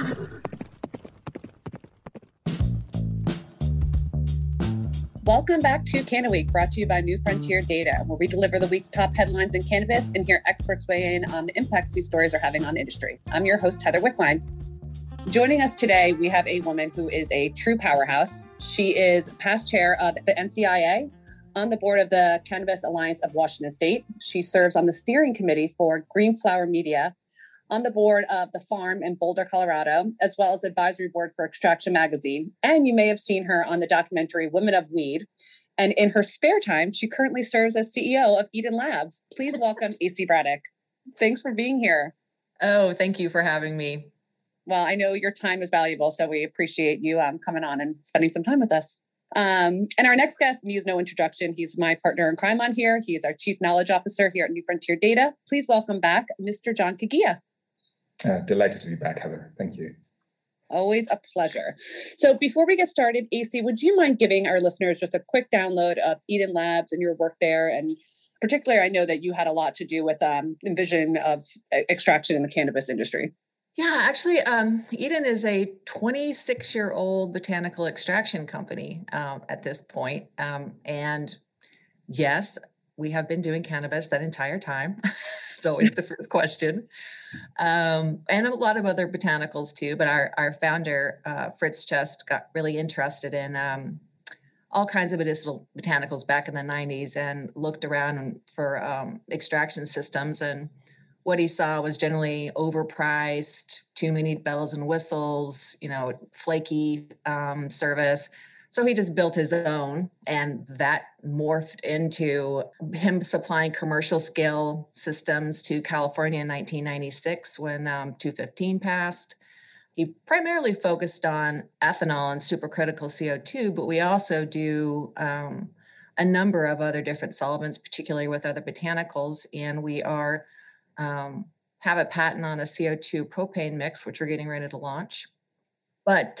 Welcome back to Canna Week, brought to you by New Frontier Data, where we deliver the week's top headlines in cannabis and hear experts weigh in on the impacts these stories are having on the industry. I'm your host, Heather Wickline. Joining us today, we have a woman who is a true powerhouse. She is past chair of the NCIA, on the board of the Cannabis Alliance of Washington State. She serves on the steering committee for Green Flower Media, on the board of The Farm in Boulder, Colorado, as well as the advisory board for Extraction Magazine. And you may have seen her on the documentary Women of Weed. And in her spare time, she currently serves as CEO of Eden Labs. Please welcome AC Braddock. Thanks for being here. Oh, thank you for having me. Well, I know your time is valuable, so we appreciate you coming on and spending some time with us. And our next guest needs no introduction. He's my partner in crime on here. He is our Chief Knowledge Officer here at New Frontier Data. Please welcome back Mr. John Kagia. Delighted to be back, Heather. Thank you. Always a pleasure. So before we get started, AC, would you mind giving our listeners just a quick download of Eden Labs and your work there? And particularly, I know that you had a lot to do with envision of extraction in the cannabis industry. Yeah, actually, Eden is a 26-year-old botanical extraction company at this point. And yes, we have been doing cannabis that entire time. It's always the first question. And a lot of other botanicals too. But our founder, Fritz Chest, got really interested in all kinds of medicinal botanicals back in the 90s and looked around for extraction systems. And what he saw was generally overpriced, too many bells and whistles, flaky service. So he just built his own, and that morphed into him supplying commercial scale systems to California in 1996 when 215 passed. He primarily focused on ethanol and supercritical CO2, but we also do a number of other different solvents, particularly with other botanicals. And we are have a patent on a CO2 propane mix, which we're getting ready to launch. But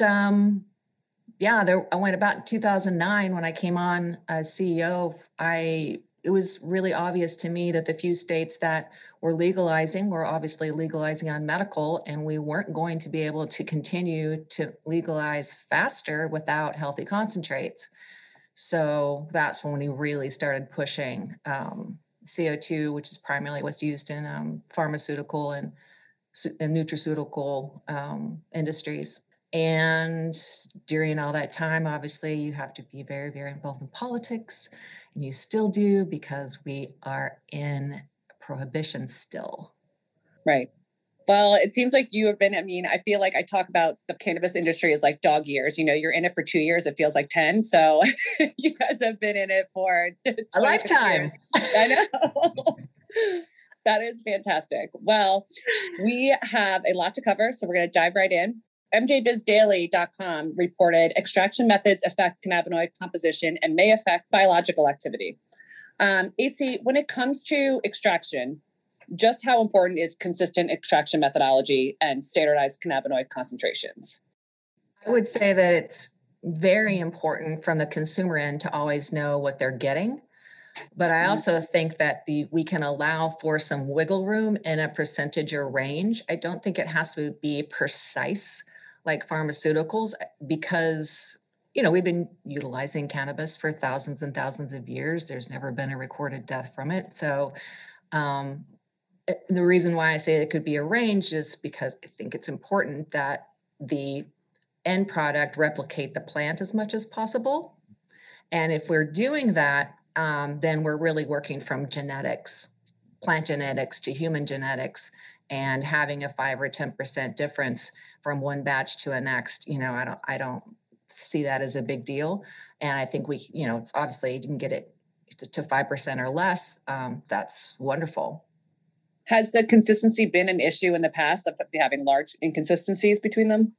I went about in 2009 when I came on as CEO. It was really obvious to me that the few states that were legalizing were obviously legalizing on medical, and we weren't going to be able to continue to legalize faster without healthy concentrates. So that's when we really started pushing CO2, which is primarily what's used in pharmaceutical and nutraceutical industries. And during all that time, obviously, you have to be very, very involved in politics. And you still do, because we are in prohibition still. Right. Well, it seems like you have been, I feel like I talk about the cannabis industry as like dog years. You're in it for 2 years. It feels like 10. So you guys have been in it for a lifetime. I know. That is fantastic. Well, we have a lot to cover, so we're going to dive right in. MJBizDaily.com reported extraction methods affect cannabinoid composition and may affect biological activity. AC, when it comes to extraction, just how important is consistent extraction methodology and standardized cannabinoid concentrations? I would say that it's very important from the consumer end to always know what they're getting. But I also think that we can allow for some wiggle room in a percentage or range. I don't think it has to be precise like pharmaceuticals, because, we've been utilizing cannabis for thousands and thousands of years. There's never been a recorded death from it. So the reason why I say it could be a range is because I think it's important that the end product replicate the plant as much as possible. And if we're doing that, then we're really working from genetics, plant genetics to human genetics, and having a 5 or 10% difference from one batch to a next. I don't see that as a big deal. And I think it's obviously you can get it to 5% or less. That's wonderful. Has the consistency been an issue in the past of having large inconsistencies between them?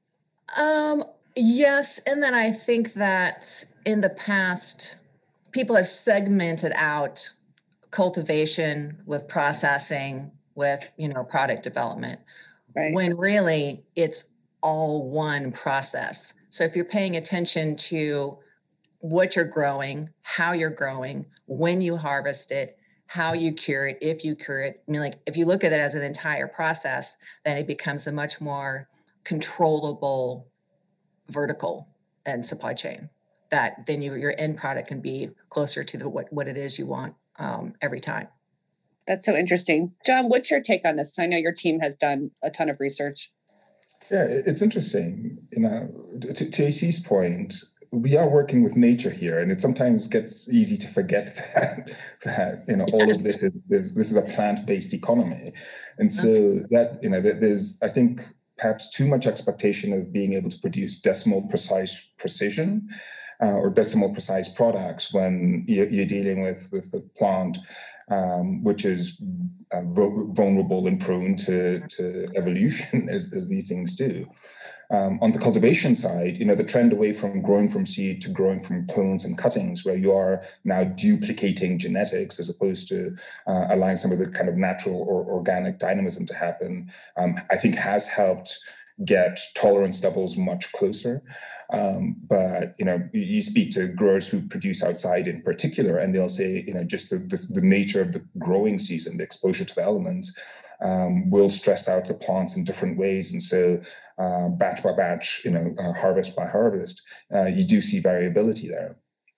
Yes. And then I think that in the past, people have segmented out cultivation with processing with, product development, right, when really it's all one process. So if you're paying attention to what you're growing, how you're growing, when you harvest it, how you cure it, if you cure it, if you look at it as an entire process, then it becomes a much more controllable vertical and supply chain, that then your end product can be closer to what it is you want every time. That's so interesting. John, what's your take on this? I know your team has done a ton of research. Yeah, it's interesting. To AC's point, we are working with nature here, and it sometimes gets easy to forget that all of this is a plant-based economy, and so that there's, I think, perhaps too much expectation of being able to produce decimal precise precision or decimal precise products when you're dealing with a plant which is vulnerable and prone to evolution as these things do. On the cultivation side, the trend away from growing from seed to growing from clones and cuttings, where you are now duplicating genetics as opposed to allowing some of the kind of natural or organic dynamism to happen, I think has helped get tolerance levels much closer. But you speak to growers who produce outside in particular, and they'll say, just the nature of the growing season, the exposure to the elements, will stress out the plants in different ways. And so batch by batch, harvest by harvest, you do see variability there.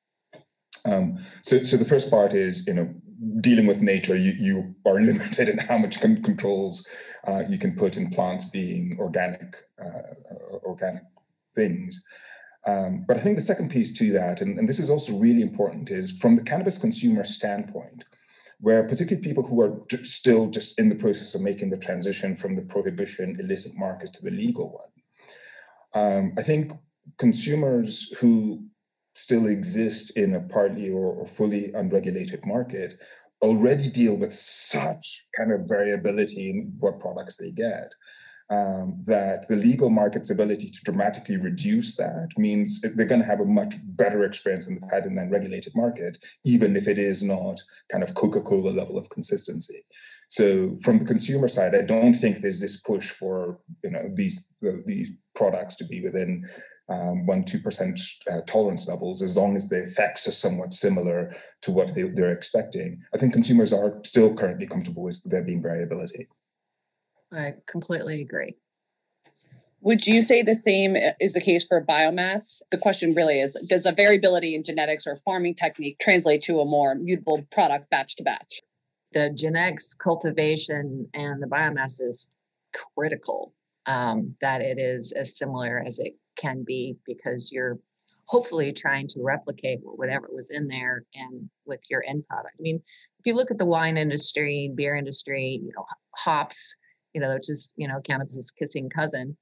So the first part is, dealing with nature, you are limited in how much controls you can put in plants being organic things. But I think the second piece to that, and this is also really important, is from the cannabis consumer standpoint, where particularly people who are still just in the process of making the transition from the prohibition illicit market to the legal one. I think consumers who still exist in a partly or fully unregulated market already deal with such kind of variability in what products they get, that the legal market's ability to dramatically reduce that means they're going to have a much better experience than they've had in the unregulated market, even if it is not kind of Coca-Cola level of consistency. So from the consumer side, I don't think there's this push for these products to be within 1-2% tolerance levels, as long as the effects are somewhat similar to what they're expecting. I think consumers are still currently comfortable with there being variability. I completely agree. Would you say the same is the case for biomass? The question really is, does a variability in genetics or farming technique translate to a more mutable product batch to batch? The genetics, cultivation, and the biomass is critical, that it is as similar as it can be, because you're hopefully trying to replicate whatever was in there and with your end product. I mean, if you look at the wine industry, beer industry, hops, which is, cannabis' kissing cousin,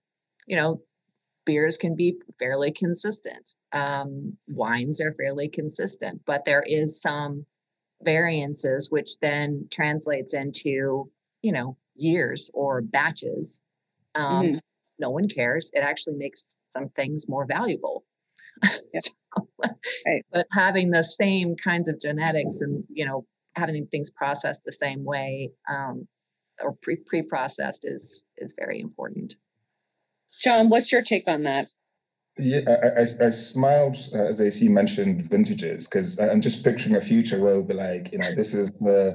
beers can be fairly consistent. Wines are fairly consistent, but there is some variances, which then translates into, years or batches. No one cares. It actually makes some things more valuable. Yep. Right. But having the same kinds of genetics and, having things processed the same way, or pre-processed is very important. John, what's your take on that? Yeah, I smiled as AC mentioned vintages, because I'm just picturing a future where we'll be like, this is the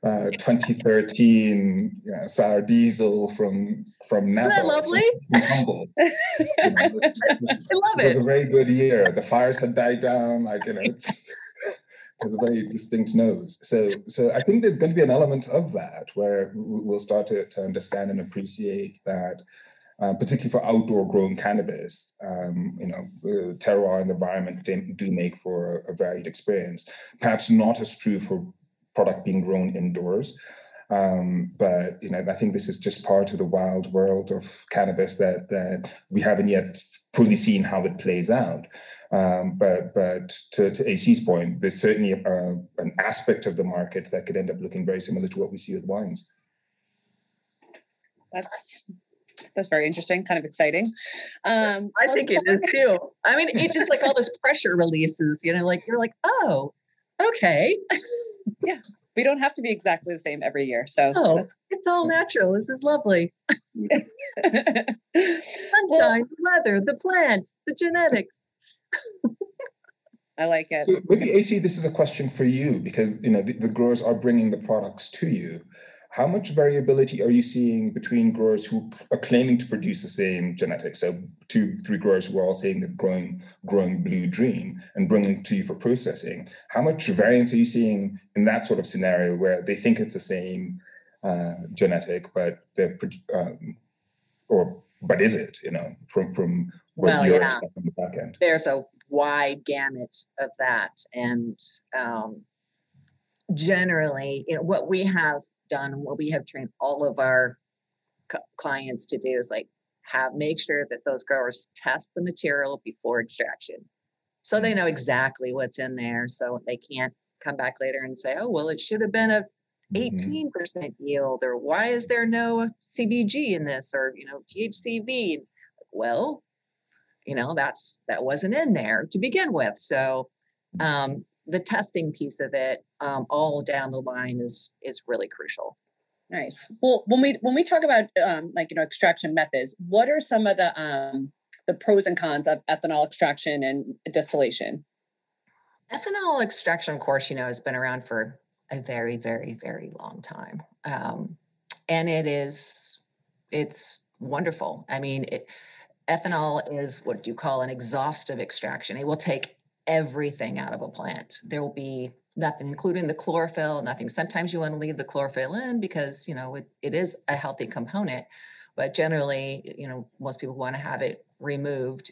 2013 sour diesel from Napa. Isn't that lovely? From Humboldt. I love it. It was a very good year. The fires had died down. There's a very distinct nose. So I think there's going to be an element of that where we'll start to understand and appreciate that, particularly for outdoor grown cannabis, terroir and the environment do make for a varied experience. Perhaps not as true for product being grown indoors. But I think this is just part of the wild world of cannabis that we haven't yet fully seen how it plays out. But to AC's point, there's certainly an aspect of the market that could end up looking very similar to what we see with wines. That's very interesting, kind of exciting. I think it is too. I mean, it's just like all this pressure releases, you're like, oh, okay. Yeah. We don't have to be exactly the same every year. So it's all natural. This is lovely. Sunshine, the weather, the plant, the genetics. I like it. So maybe AC, this is a question for you, because the growers are bringing the products to you. how much variability are you seeing between growers who are claiming to produce the same genetics? So 2-3 growers who are all saying they're growing Blue Dream and bringing it to you for processing. How much variance are you seeing in that sort of scenario where they think it's the same genetic, but they're but is it, from what you're expecting on the back end? There's a wide gamut of that. And generally, what we have done, what we have trained all of our clients to do is make sure that those growers test the material before extraction. So they know exactly what's in there. So they can't come back later and say, oh, well, it should have been a 18% yield, or why is there no CBG in this, or, THCV? Well, that wasn't in there to begin with. So the testing piece of it all down the line is really crucial. Nice. Well, when we talk about extraction methods, what are some of the pros and cons of ethanol extraction and distillation? Ethanol extraction, of course, has been around for a very, very, very long time. And it's wonderful. I mean, ethanol is what you call an exhaustive extraction. It will take everything out of a plant. There will be nothing, including the chlorophyll, nothing. Sometimes you want to leave the chlorophyll in because, it is a healthy component, but generally, most people want to have it removed.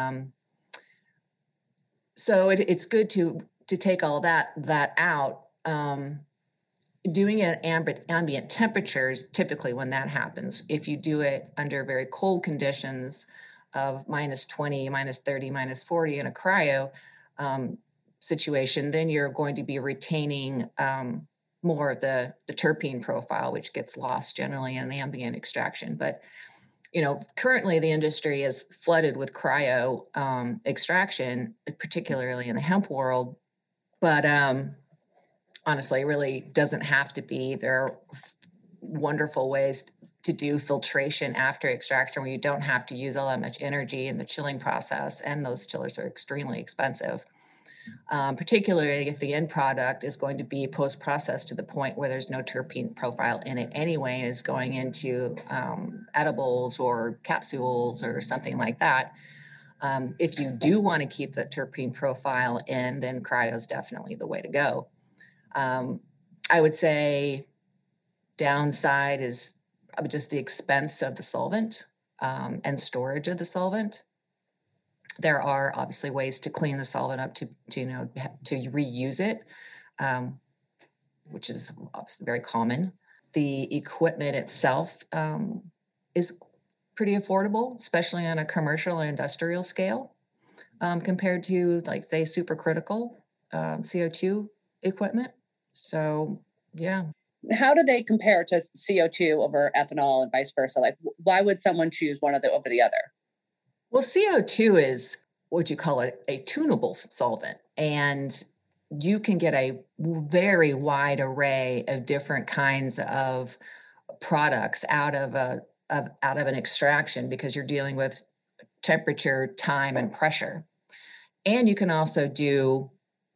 So it's good to take all that out. Doing it at ambient temperatures, typically when that happens, if you do it under very cold conditions of -20, -30, -40 in a cryo situation, then you're going to be retaining more of the terpene profile, which gets lost generally in ambient extraction. But currently the industry is flooded with cryo extraction, particularly in the hemp world. But honestly, it really doesn't have to be. There are wonderful ways to do filtration after extraction where you don't have to use all that much energy in the chilling process, and those chillers are extremely expensive, particularly if the end product is going to be post-processed to the point where there's no terpene profile in it anyway, and is going into edibles or capsules or something like that. If you do want to keep the terpene profile in, then cryo is definitely the way to go. I would say downside is just the expense of the solvent and storage of the solvent. There are obviously ways to clean the solvent up to reuse it, which is obviously very common. The equipment itself is pretty affordable, especially on a commercial and industrial scale, compared to say supercritical CO2 equipment. So, yeah. How do they compare to CO2 over ethanol and vice versa? Why would someone choose one over the other? Well, CO2 is what you call a tunable solvent, and you can get a very wide array of different kinds of products out of an extraction because you're dealing with temperature, time, and pressure. And you can also do,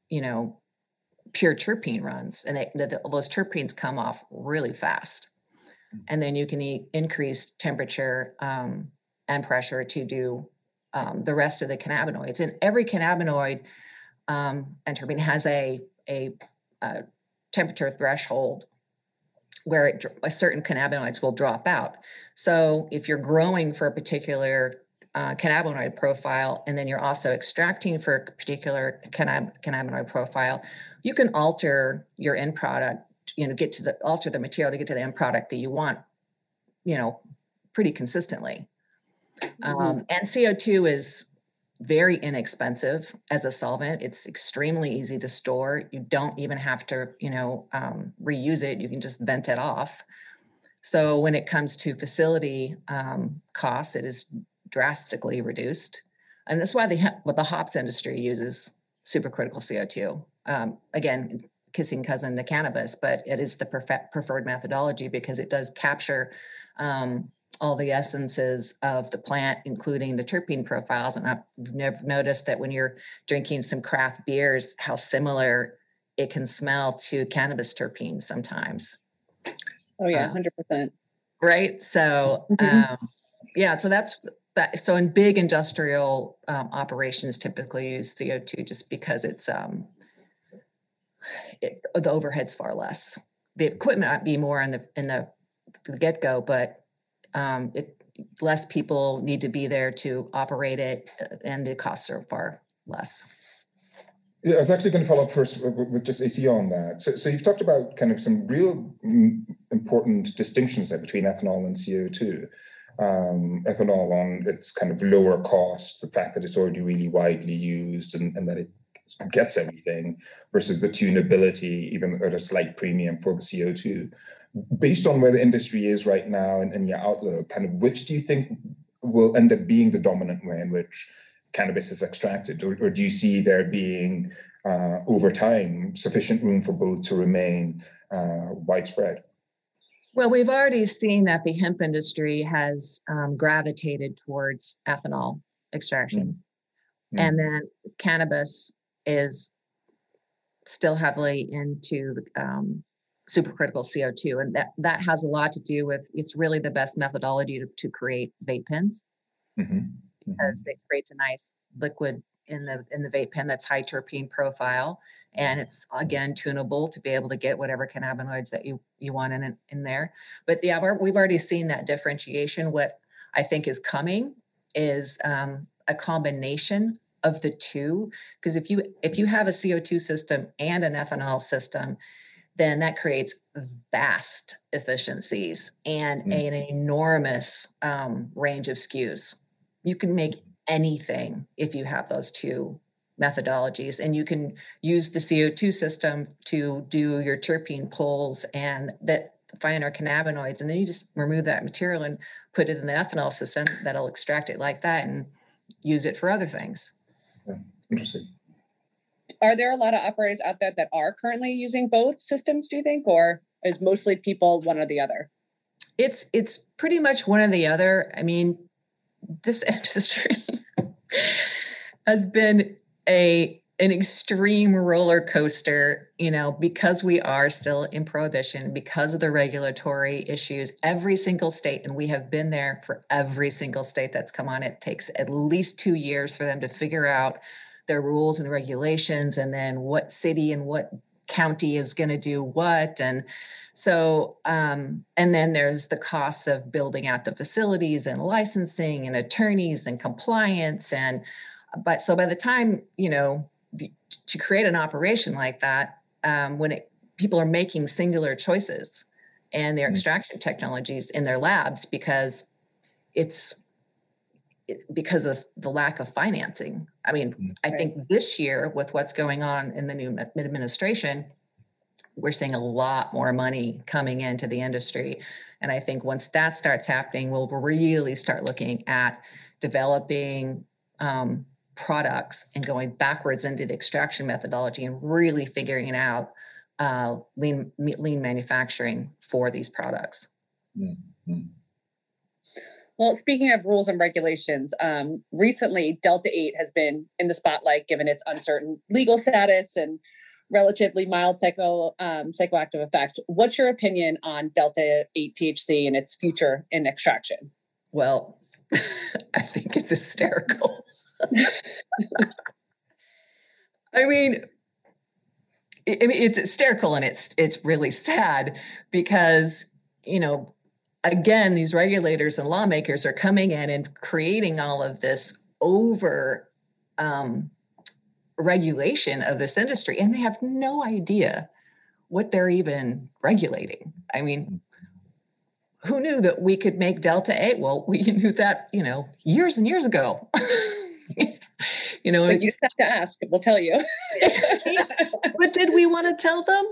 pure terpene runs, and those terpenes come off really fast. And then you can increase temperature and pressure to do the rest of the cannabinoids. And every cannabinoid and terpene has a temperature threshold where certain cannabinoids will drop out. So if you're growing for a particular cannabinoid profile, and then you're also extracting for a particular cannabinoid profile, you can alter your end product, alter the material to get to the end product that you want, pretty consistently. And CO2 is very inexpensive as a solvent. It's extremely easy to store. You don't even have to, reuse it. You can just vent it off. So when it comes to facility costs, it is drastically reduced. And that's why the hops industry uses supercritical CO2. Again, kissing cousin to cannabis, but it is the preferred methodology because it does capture all the essences of the plant, including the terpene profiles. And I've never noticed that when you're drinking some craft beers, how similar it can smell to cannabis terpenes sometimes. Oh yeah, 100%. Right. So, so that's that. So in big industrial operations typically use CO2 just because it's the overhead's far less. The equipment might be more in the get-go, but less people need to be there to operate it, and the costs are far less. Yeah, I was actually going to follow up first with just ACO on that. So you've talked about kind of some real important distinctions there between ethanol and CO2. Ethanol on its kind of lower cost, the fact that it's already really widely used and that it gets everything, versus the tunability, even at a slight premium for the CO2. Based on where the industry is right now and your outlook, kind of which do you think will end up being the dominant way in which cannabis is extracted, or do you see there being over time sufficient room for both to remain widespread? Well, we've already seen that the hemp industry has gravitated towards ethanol extraction, and then cannabis is still heavily into supercritical CO2, and that has a lot to do with, it's really the best methodology to create vape pens, because it creates a nice liquid in the vape pen that's high terpene profile, and it's again tunable to be able to get whatever cannabinoids that you want in there. But yeah, we've already seen that differentiation. What I think is coming is a combination of the two, because if you have a CO2 system and an ethanol system, then that creates vast efficiencies and an enormous range of SKUs. You can make anything if you have those two methodologies, and you can use the CO2 system to do your terpene pulls and that finer cannabinoids, and then you just remove that material and put it in the ethanol system that'll extract it like that and use it for other things. Yeah, interesting. Are there a lot of operators out there that are currently using both systems, do you think, or is mostly people one or the other? It's pretty much one or the other. I mean, this industry has been an extreme roller coaster, because we are still in prohibition, because of the regulatory issues. Every single state, and we have been there for every single state that's come on, it takes at least 2 years for them to figure out their rules and regulations, and then what city and what county is going to do what. And so, and then there's the costs of building out the facilities and licensing and attorneys and compliance. But by the time, to create an operation like that, when people are making singular choices and their extraction technologies in their labs, because of the lack of financing. I mean, I think this year with what's going on in the new administration, we're seeing a lot more money coming into the industry. And I think once that starts happening, we'll really start looking at developing products and going backwards into the extraction methodology and really figuring out lean manufacturing for these products. Mm-hmm. Well, speaking of rules and regulations, recently Delta-8 has been in the spotlight given its uncertain legal status and relatively mild psychoactive effects. What's your opinion on Delta-8 THC and its future in extraction? Well, I think it's hysterical. I mean, it's hysterical, and it's really sad because, again, these regulators and lawmakers are coming in and creating all of this over regulation of this industry, and they have no idea what they're even regulating. I mean, who knew that we could make Delta-8? Well, we knew that, years and years ago. But you have to ask, we'll tell you. But did we want to tell them?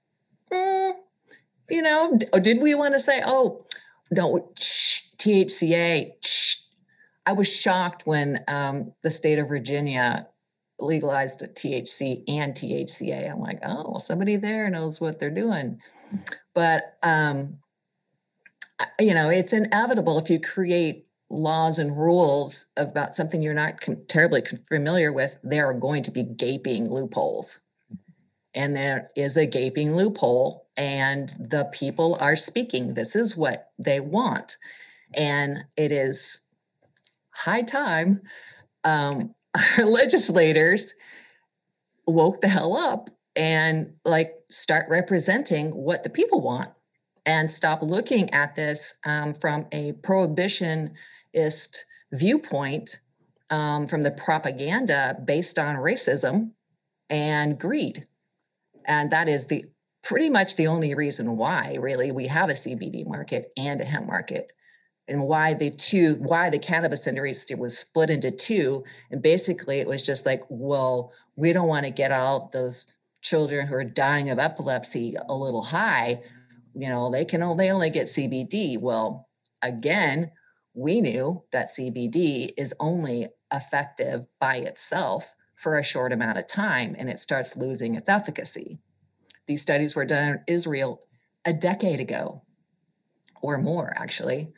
Or did we want to say, oh, no, THCA? I was shocked when the state of Virginia legalized THC and THCA. I'm like, oh, somebody there knows what they're doing. But, it's inevitable if you create laws and rules about something you're not terribly familiar with, there are going to be gaping loopholes. And there is a gaping loophole, and the people are speaking. This is what they want. And it is high time our legislators woke the hell up and start representing what the people want and stop looking at this from a prohibitionist viewpoint, from the propaganda based on racism and greed. And that is pretty much the only reason why really we have a CBD market and a hemp market, and why the cannabis industry was split into two. And basically it was just like, well, we don't want to get all those children who are dying of epilepsy a little high. They only get CBD. Well, again, we knew that CBD is only effective by itself for a short amount of time, and it starts losing its efficacy. These studies were done in Israel a decade ago or more, actually.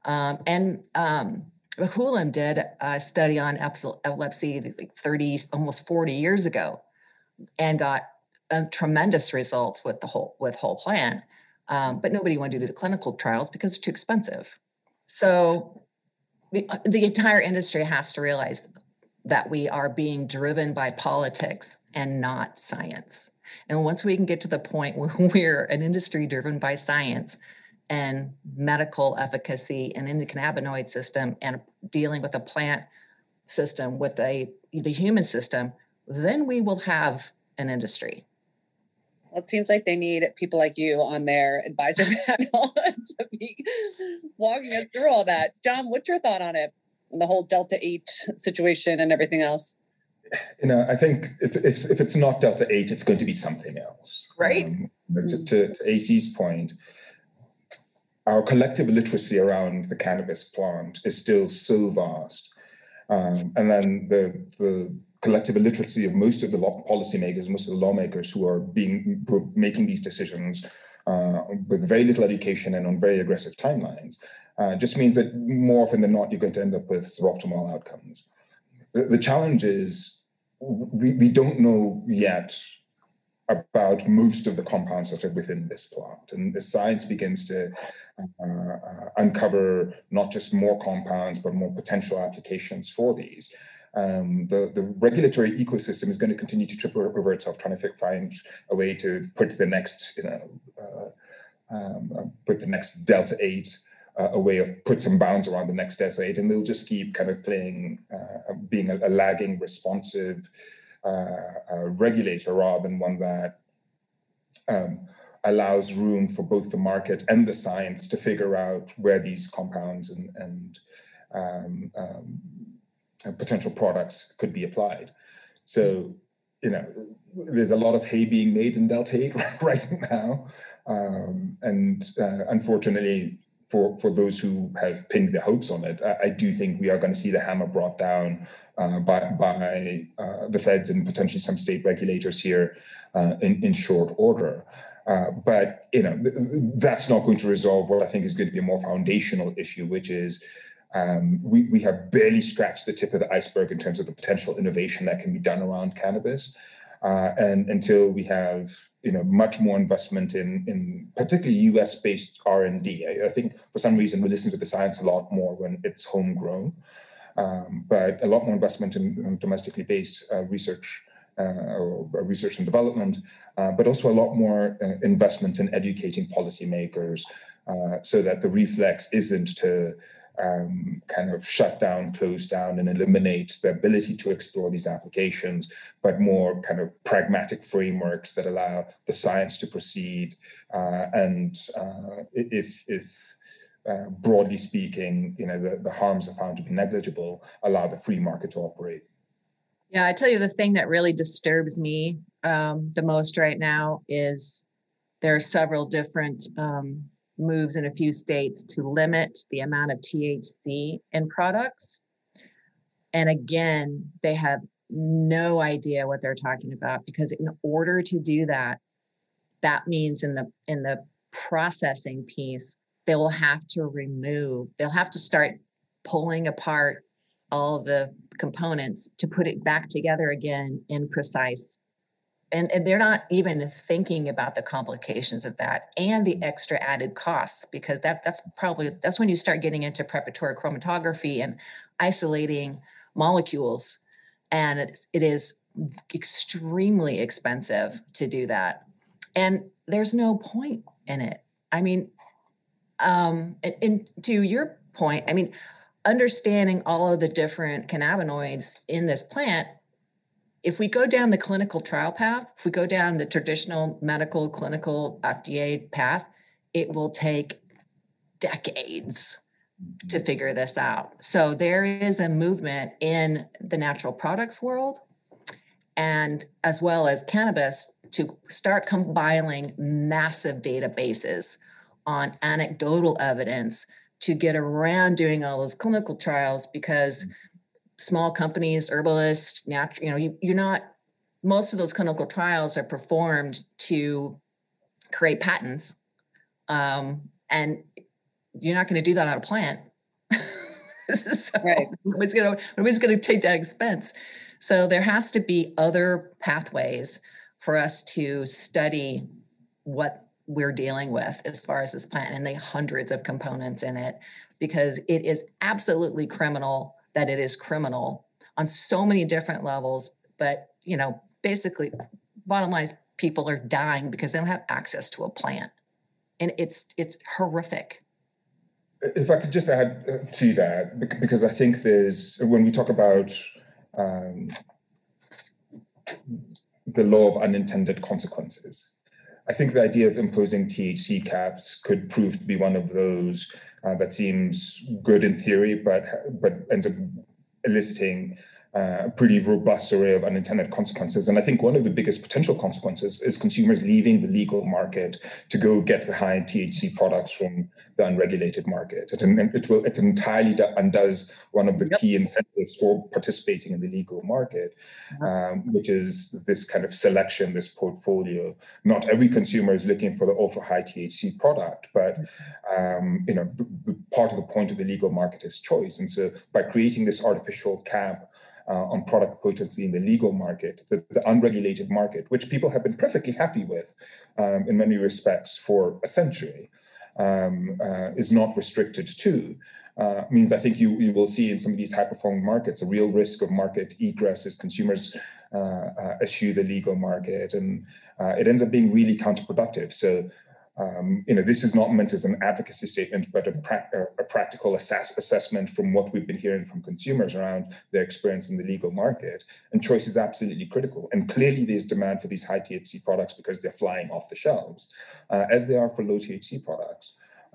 Hulam did a study on epilepsy 30, almost 40 years ago, and got tremendous results with whole plant. But nobody wanted to do the clinical trials because it's too expensive. So the entire industry has to realize that we are being driven by politics and not science. And once we can get to the point where we're an industry driven by science and medical efficacy and in the cannabinoid system and dealing with the plant system with the human system, then we will have an industry. Well, it seems like they need people like you on their advisor panel to be walking us through all that. John, what's your thought on it? The whole Delta 8 situation and everything else? I think if it's not Delta 8, it's going to be something else. Right. To AC's point, our collective literacy around the cannabis plant is still so vast. And then the collective illiteracy of most of the policymakers, most of the lawmakers who are making these decisions with very little education and on very aggressive timelines, just means that more often than not, you're going to end up with suboptimal outcomes. The challenge is we don't know yet about most of the compounds that are within this plant. And the science begins to uncover not just more compounds, but more potential applications for these. The regulatory ecosystem is going to continue to trip over itself, trying to find a way to put the next, put the next Delta 8, a way of put some bounds around the next Delta 8, and they'll just keep kind of playing, being a lagging, responsive regulator rather than one that allows room for both the market and the science to figure out where these compounds and potential products could be applied. So, there's a lot of hay being made in Delta 8 right now. And unfortunately, for those who have pinned their hopes on it, I do think we are going to see the hammer brought down by the feds and potentially some state regulators here in short order. But that's not going to resolve what I think is going to be a more foundational issue, which is we have barely scratched the tip of the iceberg in terms of the potential innovation that can be done around cannabis. And until we have much more investment in particularly US-based R&D. I think for some reason we listen to the science a lot more when it's homegrown, but a lot more investment in domestically based research or research and development, but also a lot more investment in educating policymakers so that the reflex isn't to kind of shut down, close down, and eliminate the ability to explore these applications, but more kind of pragmatic frameworks that allow the science to proceed. And if broadly speaking, the harms are found to be negligible, allow the free market to operate. Yeah, I tell you, the thing that really disturbs me the most right now is there are several different moves in a few states to limit the amount of THC in products. And again, they have no idea what they're talking about, because in order to do that, that means in the processing piece, they'll have to start pulling apart all the components to put it back together again in precise And they're not even thinking about the complications of that and the extra added costs, because that's when you start getting into preparatory chromatography and isolating molecules. And it is extremely expensive to do that. And there's no point in it. I mean, and to your point, I mean, understanding all of the different cannabinoids in this plant, if we go down the clinical trial path, if we go down the traditional medical clinical FDA path, it will take decades to figure this out. So there is a movement in the natural products world, and as well as cannabis, to start compiling massive databases on anecdotal evidence to get around doing all those clinical trials, because small companies, herbalists, you're not, most of those clinical trials are performed to create patents. And you're not going to do that on a plant. So right. Nobody's going to take that expense. So there has to be other pathways for us to study what we're dealing with as far as this plant, and the hundreds of components in it, because it is absolutely criminal that it is criminal on so many different levels. But, basically, bottom line is people are dying because they don't have access to a plant. And it's horrific. If I could just add to that, because I think when we talk about the law of unintended consequences, I think the idea of imposing THC caps could prove to be one of those that seems good in theory, but ends up eliciting a pretty robust array of unintended consequences. And I think one of the biggest potential consequences is consumers leaving the legal market to go get the high THC products from the unregulated market. It entirely undoes one of the key incentives for participating in the legal market, which is this kind of selection, this portfolio. Not every consumer is looking for the ultra high THC product, but part of the point of the legal market is choice. And so by creating this artificial cap on product potency in the legal market, the unregulated market, which people have been perfectly happy with in many respects for a century, is not restricted to, means I think you will see in some of these high-performing markets a real risk of market egress as consumers eschew the legal market, and it ends up being really counterproductive. So this is not meant as an advocacy statement, but a practical assessment from what we've been hearing from consumers around their experience in the legal market. And choice is absolutely critical. And clearly there's demand for these high THC products because they're flying off the shelves, as they are for low THC products.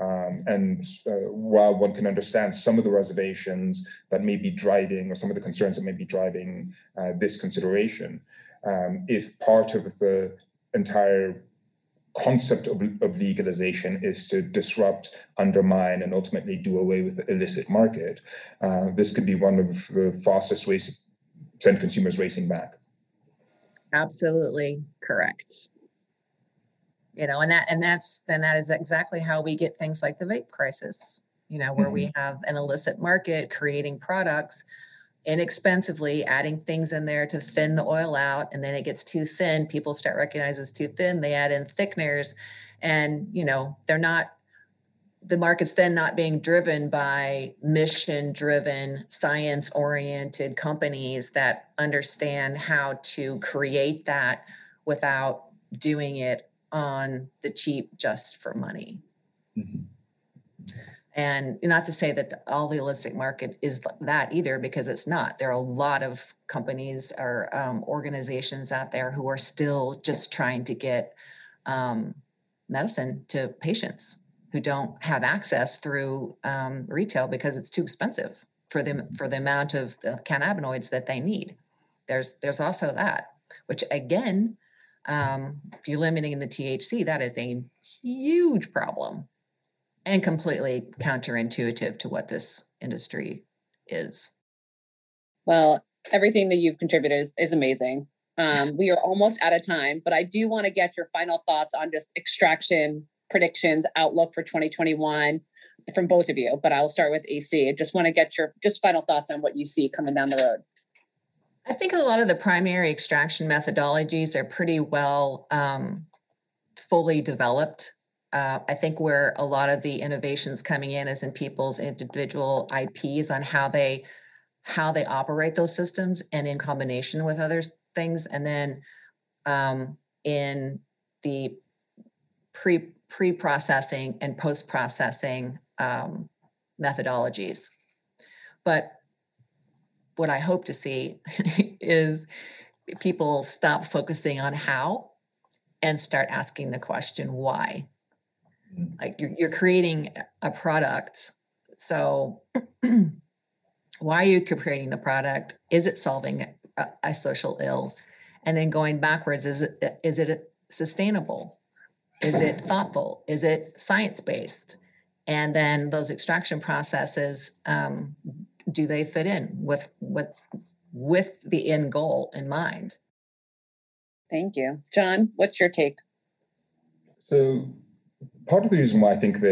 While one can understand some of the reservations that may be driving, or some of the concerns that may be driving this consideration, if part of the entire concept of legalization is to disrupt, undermine, and ultimately do away with the illicit market, this could be one of the fastest ways to send consumers racing back. Absolutely correct. And that is exactly how we get things like the vape crisis, where we have an illicit market creating products inexpensively, adding things in there to thin the oil out, and then it gets too thin. People start recognizing it's too thin. They add in thickeners, and they're not. The market's then not being driven by mission-driven, science-oriented companies that understand how to create that without doing it on the cheap just for money. Mm-hmm. And not to say that all the illicit market is that either, because it's not. There are a lot of companies or organizations out there who are still just trying to get medicine to patients who don't have access through retail because it's too expensive for them, for the amount of the cannabinoids that they need. There's also that, which again, if you're limiting the THC, that is a huge problem. And completely counterintuitive to what this industry is. Well, everything that you've contributed is amazing. We are almost out of time, but I do want to get your final thoughts on just extraction predictions, outlook for 2021 from both of you. But I'll start with AC. I just want to get your final thoughts on what you see coming down the road. I think a lot of the primary extraction methodologies are pretty well fully developed. I think where a lot of the innovations coming in is in people's individual IPs on how they operate those systems, and in combination with other things. And then in the pre-processing and post-processing methodologies. But what I hope to see is people stop focusing on how and start asking the question why. Like you're creating a product, so why are you creating the product? Is it solving a social ill? And then going backwards, is it sustainable? Is it thoughtful? Is it science-based? And then those extraction processes, do they fit in with the end goal in mind? Thank you. John, what's your take? So part of the reason why I think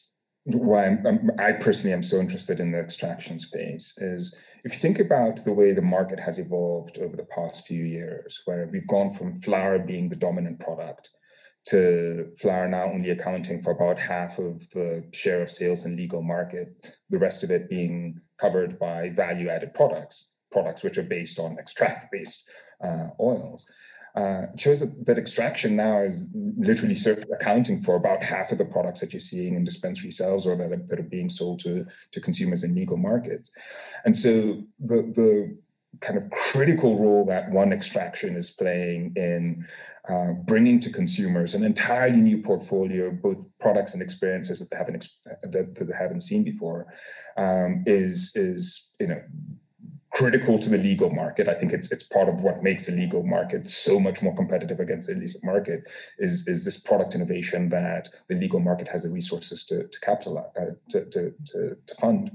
I personally am so interested in the extraction space is if you think about the way the market has evolved over the past few years, where we've gone from flour being the dominant product to flour now only accounting for about half of the share of sales in legal market, the rest of it being covered by value-added products which are based on extract-based oils. Shows that extraction now is literally accounting for about half of the products that you're seeing in dispensary sales or that are being sold to consumers in legal markets. And so the kind of critical role that one extraction is playing in bringing to consumers an entirely new portfolio of both products and experiences that they haven't seen before is critical to the legal market. I think it's part of what makes the legal market so much more competitive against the illicit market is this product innovation that the legal market has the resources to capitalize, to fund.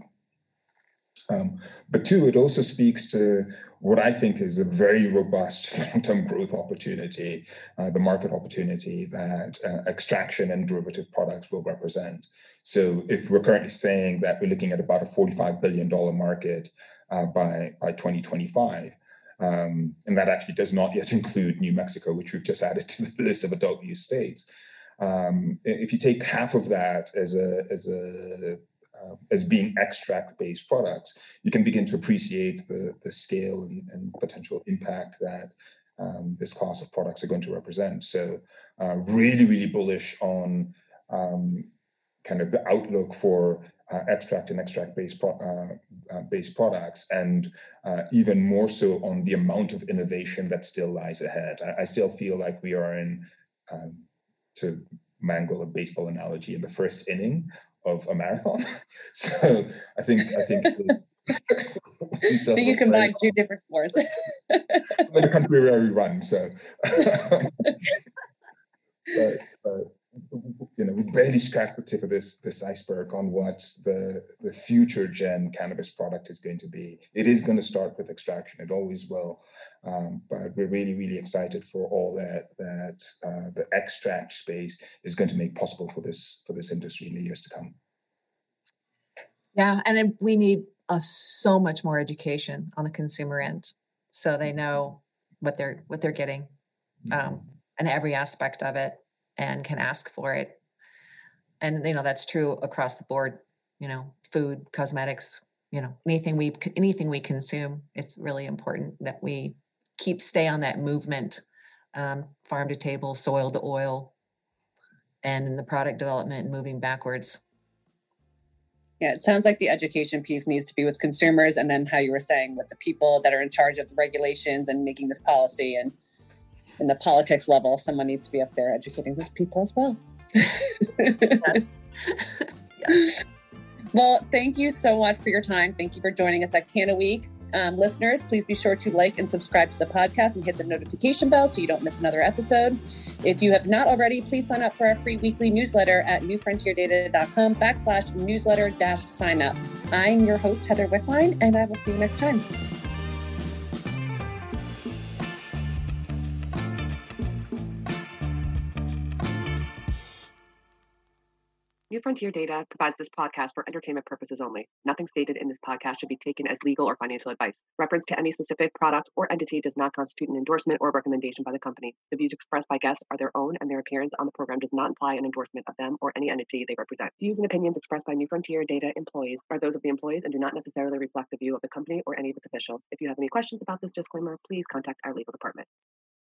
But two, it also speaks to what I think is a very robust long-term growth opportunity, the market opportunity that extraction and derivative products will represent. So if we're currently saying that we're looking at about a $45 billion market by 2025, and that actually does not yet include New Mexico, which we've just added to the list of adult use states. If you take half of that as being extract-based products, you can begin to appreciate the scale and potential impact that this class of products are going to represent. So really, really bullish on kind of the outlook for extract and extract-based based products, and even more so on the amount of innovation that still lies ahead. I still feel like we are in, to mangle a baseball analogy, in the first inning of a marathon. So I think you combine two different sports. In the country where we run, so but we barely scratched the tip of this iceberg on what the future gen cannabis product is going to be. It is going to start with extraction. It always will. But we're really, really excited for all that the extract space is going to make possible for this industry in the years to come. Yeah, and then we need so much more education on the consumer end, so they know what they're getting, and every aspect of it, and can ask for it. And that's true across the board. Food, cosmetics, anything we consume. It's really important that we stay on that movement, farm to table, soil to oil, and in the product development, moving backwards. Yeah, it sounds like the education piece needs to be with consumers, and then how you were saying with the people that are in charge of the regulations and making this policy, and in the politics level, someone needs to be up there educating those people as well. Yes. Yes. Well, thank you so much for your time. Thank you for joining us at Canna Week. Listeners, please be sure to like and subscribe to the podcast and hit the notification bell so you don't miss another episode. If you have not already, please sign up for our free weekly newsletter at newfrontierdata.com/newsletter-sign up. I'm your host, Heather Wickline, and I will see you next time. New Frontier Frontier Data provides this podcast for entertainment purposes only. Nothing stated in this podcast should be taken as legal or financial advice. Reference to any specific product or entity does not constitute an endorsement or recommendation by the company. The views expressed by guests are their own, and their appearance on the program does not imply an endorsement of them or any entity they represent. Views and opinions expressed by New Frontier Data employees are those of the employees and do not necessarily reflect the view of the company or any of its officials. If you have any questions about this disclaimer, please contact our legal department.